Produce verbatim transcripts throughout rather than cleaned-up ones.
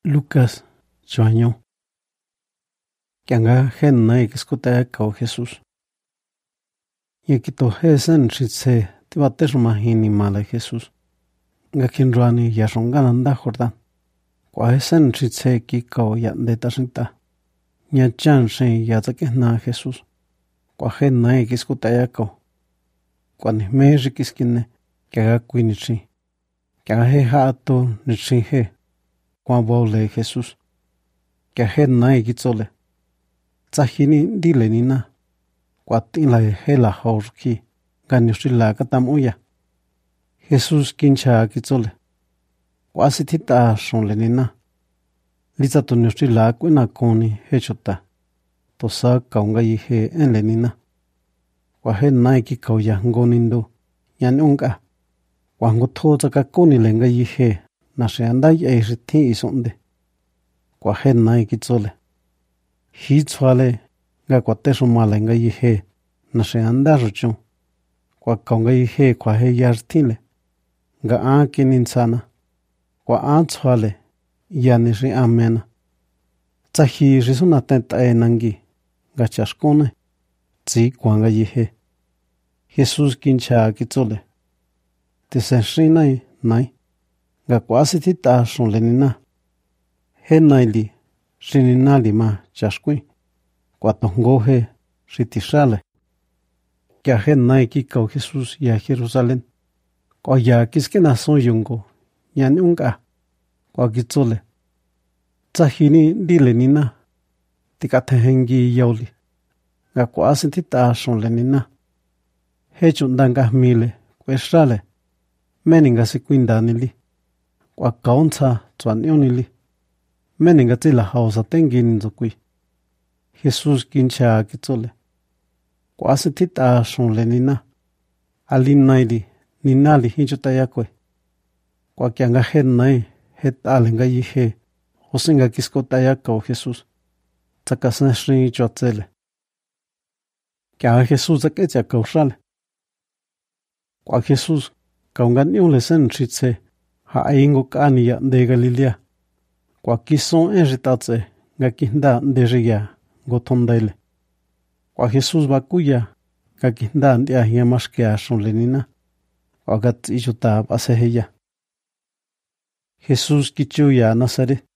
Lucas choaño. Kianga hen nai kiskuta kau Jesus. Yakito hesen ritse tibates mahini mala Jesus. Ngakinruani yashongananda Jordan. Kwa hesen ritse ki kau yande tasinta. Nya chan shen yatakehna Jesus. Kwa hen nai kiskuta kau. Kwa ni meji kiskine kiaga kuinichi. Kiaga he haato nichi he. Kwa bole Jesus. Kia hen nai kitzole. Tsahini dile nina. Kwa tinla hela haurki. Ganyoshila katamuya. Jesus kincha kitzole. Kwa sitita shonle nina. Liza to nyoshila kuina koni hechota. Tosa kaunga ihe enle nina. Kwa hen nai ki kauya ngonindu. Yan unga. Kwa ngoto zaka koni lenga ihe. Nashe andai e riti isonde. Kwa hen nai kitzole. Hi tswale ga kwa teso male nga ihe. Nashe anda ruchon. Kwa kaunga ihe kwa he yartile. Nga a kininsana. Kwa a tswale. Yani ri amena. Tsahi risuna tenta e nangi. Ga chashkone. Tsi kwa nga ihe. Jesus kincha kitzole. Tisen shrinai nai. Nga kwa sitita shonle nina. He naili, shinina lima chashkui. Kwa tongohe, shitishale. Kia he nai ki kau Jesus ya Jerusalén. Kwa ya kiskena son yungo. Nyan unga. Kwa kitzole. Tsahini dile nina. Tikatehengi yauli. Nga kwa sitita shonle nina. He chundanga mile. Kwe shale. Meninga sikuinda nili. Kwa kaunta tuan yonili. Meninga tila hausa tengi ninzokui. Jesus kincha kitzole. Kwa sitita shonle nina. Alin naili ninali hinchuta yakwe. Kwa kianga hen nai het alenga yihe. Hosinga kiskota yakao Jesus. Tsakasen shri chotzele. Kianga Jesus aketya kaushale. Kwa Jesus kaungan yonle sen chitse. Ha aingo kani ya de Galilea. Kwa kison enjitatse nga kinda nderia gotondaile. Kwa Jesus bakuya nga kinda ndia hiamashkea shonlenina. Kwa gat ijuta aseheya. Jesus kichuya Nazaret.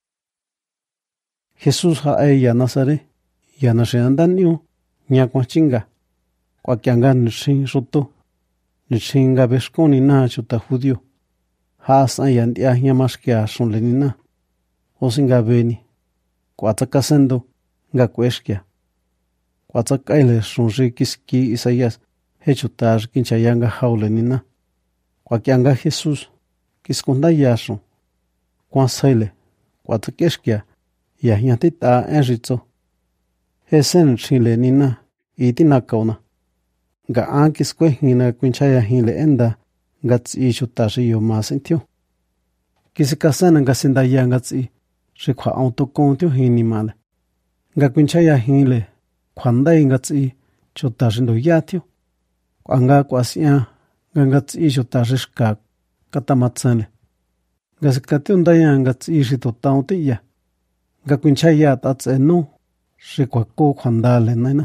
Jesus ha eya Nazaret. Ya nasheandan yu nya kwa chinga. Kwa kianga nishin roto. Nishinga beskoni na chuta judio. Hasan yandia hiamashkea shonlenina. Osinga beni. Kwa takasendo nga kueshkia. Kwa takaile shonri kiski Isaías. Hechutar kinchayanga haulenina. Kwa kianga Jesus. Kiskonda yashon. Kwa saile. Kwa takeshkia. Ya hiantita enritzo. Hesen chile nina. Itina kauna. Nga ankis kwehina kunchaya hile enda. Ngatsi chutashi yo masentio. Kisikasana nga sindaya ngatsi. Shikwa autokontio hini male. Nga kunchaya hile. Kwandai ngatsi chutashi ndo yatio. Kwa nga kwa siya. Nga ngatsi chutashi shka. Katamatsele. Nga sikatio ndaya ngatsi shito tauntiya. Nga kunchaya tatse no. Shikwa ko kwandale naina.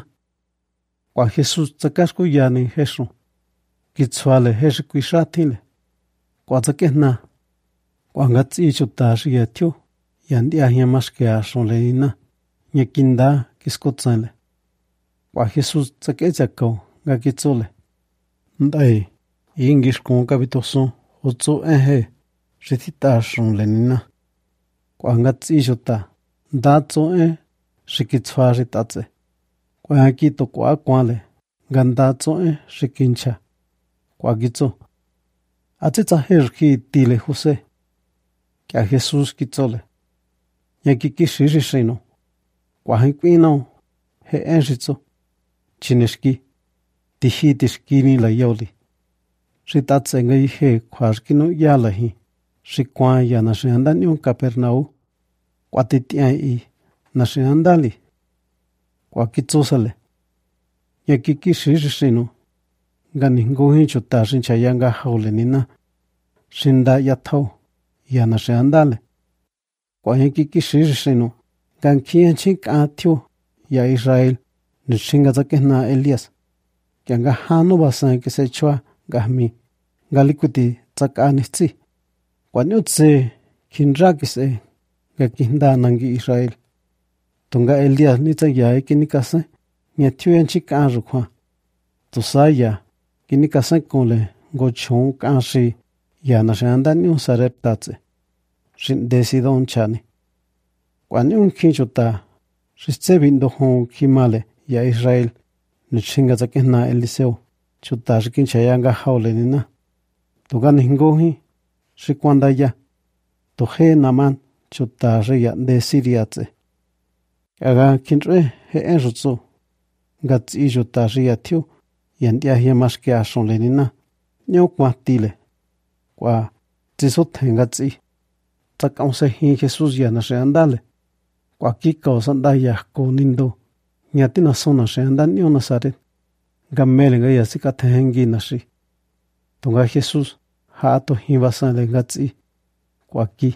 Kwa Jesus tsakashku yani hesho. Kitsuale heshikwi shatile. Kwa tsakehna. Kwa ngatsi chutashi yatio. Yandia hiamashkea shonleina. Nyakinda kiskotsale. Kwa Jesus tsakechakau nga kitzole. Ndai. Ingishkon kabitoson. Otso enhe. Shitita shonlenina. Kwa ngatsi chuta. Ndatso en. Shikitswa shitatse. Kwa akito kwa kwale. Gandatso en shikincha. Kwa kitzo. Atitsa herki tile Jose. Kia Jesus kitzole. Nyakiki shirishino. Kwa hankwino. He enritzo. Chineshki. Tihi tishkini la yauli. Shitatse nga ihe kwa rkino yalahi. Shikwa ya nashiandanyo Kapernau. Kwa titiai nashiandali. Kwa kitzosale. Nyakiki shirishino. Gani ngohi chuta shinchayanga haulenina. Shinda yatau. Ya nashiandale. quả hiện kí kí sĩ sĩ nụ càng khi anh chính cả thiêu ya Israel nụ sinh gà cái na Elias kẻ gà hà nụ bà sang cái xe chua gà mi gà lý cụ tì chắc cả nít chi quả nhốt xe kinh ra cái xe gà kinh đà năng ghi Israel tung gà Elias ní chắc ya cái ní cá sang nhà thiêu anh chính cả rồi khoa tu sa ya cái ní cá sang con lệ ngô chong cả sĩ ya na sang đan nhung sa rep ta che rin decidon chani quả nhung khi cho ta sẽ bin do hong khi male ya Israel nụ sinh gà cái na Eliseo cho ta sẽ kinh chạy nga hao lên nè tu gan hingo hi sẽ quan đại ya tu he naman cho ta sẽ nhận de Syria che aga kinh re he en rutso gà chỉ cho ta sẽ ya thiu yan dia hi mas ke ason lên nè nhau qua tile qua chỉ số thành gà chỉ chắc ông sẽ hi Jesus ya na sẽ andale qua kí cầu san đại ya cô nindo nhà tin là son na sẽ andan yo Nazaret gammele ga ya sika thengi na shi tunga Jesus ha to hi vasan le gatsi qua kí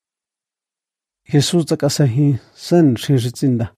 Jesus chắc sẽ hi sen shi ritsinda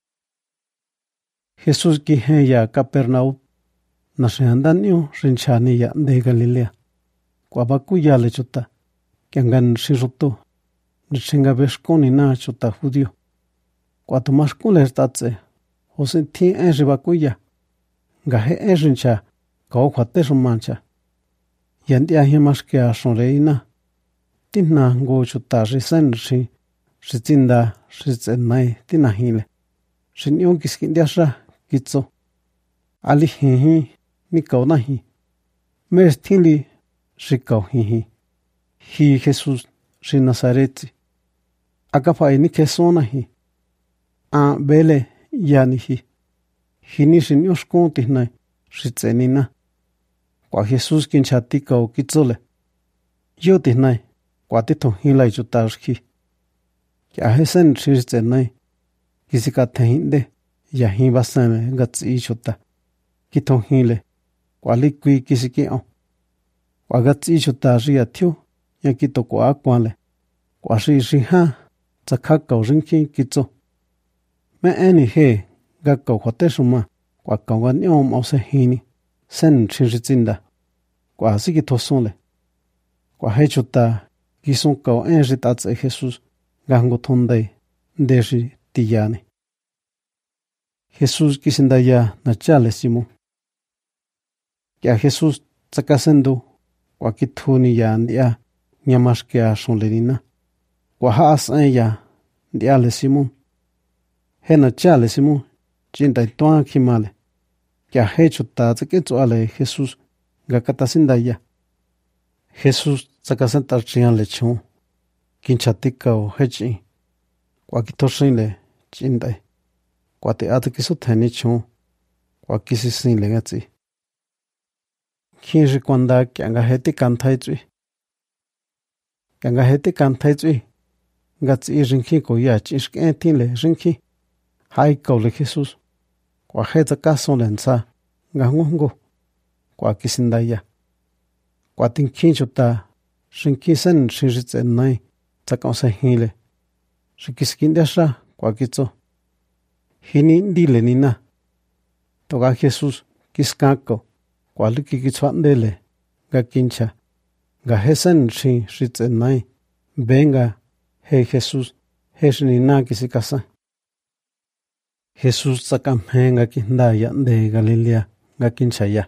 Jesus ki he ya Capernaum na sẽ andan yo rinchani ya de Galilea qua baku ya le chuta kyangan shi ruto Nichenga beskoni na chuta judío. Cuando más cules tatse, o sentí en ribacuya, gaje en rincha, gao cuate mancha. Yandia hi más que a sonreina. Tina go chuta risen si, ritinda, ritzenai, tina hile. Sin yon kiskindiasra, kitso. Ali hihi, ni kao nahi. Mes tili, rikao hihi. Hi Jesús, sin Nazareti. Akapa ini kesona hi a bele yani hi hini sin yos konti nai ritsenina kwa Jesus kin chati ko kitsole yo ti nai kwa ti thon hi lai chu tar khi kya hesen ritsenai kisika thinde ya hi basan gatsi chuta ki thon hi le kwa likwi kisiki o kwa gatsi chuta ria thyo ya ki to kwa kwale kwa shi shi ha chắc cầu rinh khi kitso mẹ anh he gà cầu khoát tê suma quả cầu gan nhom ao se hini sen chi ritsinda quả sĩ ki thoson le quả he chuta ki son cầu anh ritat se Jesus gango thondai deshi tiyani Jesus kisindaya na chale simu kya Jesus tsakasendo quả ki thuni ya ndia nyamash kya son lenina quả has aya dia le Simon he na cha le Simon chin tai toa khi male kya he chuta ke chu ale Jesus ga kata sindaya Jesus tsakasan tar chian le chu kin chati ka he chi kwa ki thosin le chin dai kwa te at ki su thani chu kwa ki si sin le ga chi khi ri kwanda kya ga he ti kan thai chi kya ga he ti kan thai chi gats i rinki ko ya chisk entin le rinki hai ko le Jesus kwa heta kason lensa ngangongo kwa kisindaya kwa tinkin chuta rinki sen shiritsen nai takon sa hile rikiskin dasha kwa kitso hini ndile nina toga Jesus kiskako kwa liki kitswandele ga kincha ga hesen shi shitsen nai benga Hey Jesus, heshni na kisi kasa. Jesus sakam henga kinda ya de Galilea ga kinchaya.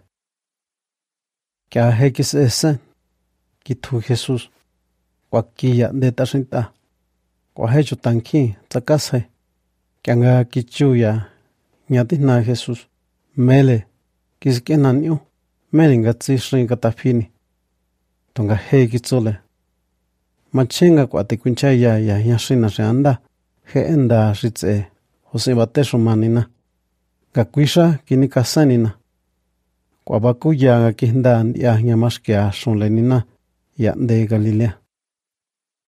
Kya he kis esen? Kitu Jesus. Kwa kiya de tashinta. Kwa he chutanki takase. Kya nga kichu ya nyati na Jesus. Mele kiskenan yo. Mele nga tsishri katafini. Tonga he kitsule. Machenga kwa te kunchaya ya yashina reanda he enda ritse Jose Bateso manina gakwisha kinika sanina kwa bakuya ga kinda ya nyamaske a sonlenina ya de Galilea